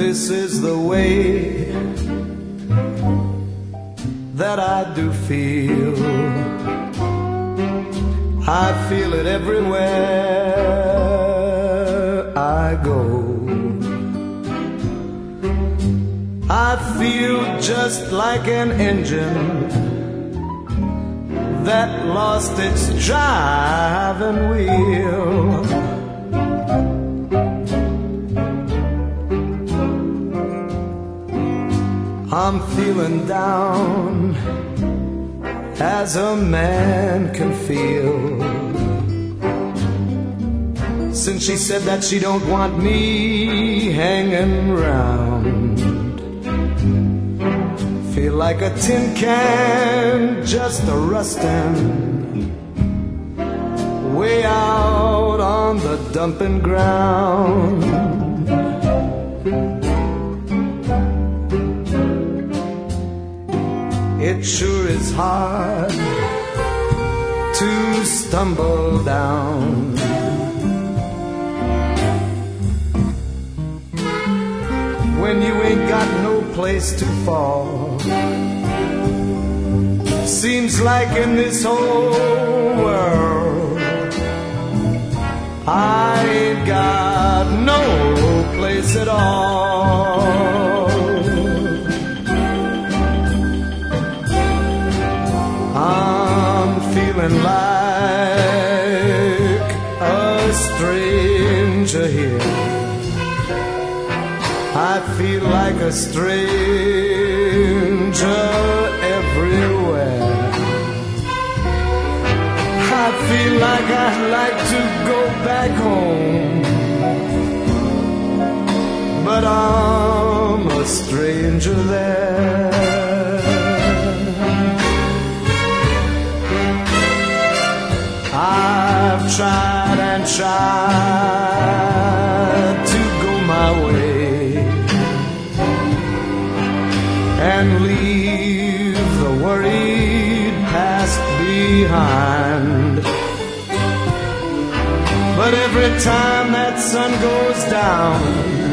this is the way that I do feel. I feel it everywhere I go. I feel just like an engine that lost its driving wheel. I'm feeling down as a man can feel. Since she said that she don't want me hanging round, feel like a tin can just a rusting way out on the dumping ground. It sure is hard to stumble down. When you ain't got no place to fall. Seems like in this whole world I ain't got no place at all. I'm feeling like a stranger here. I feel like a stranger everywhere. I feel like I'd like to go back home, but I'm a stranger there. I've tried and tried to go my way and leave the worried past behind. But every time that sun goes down,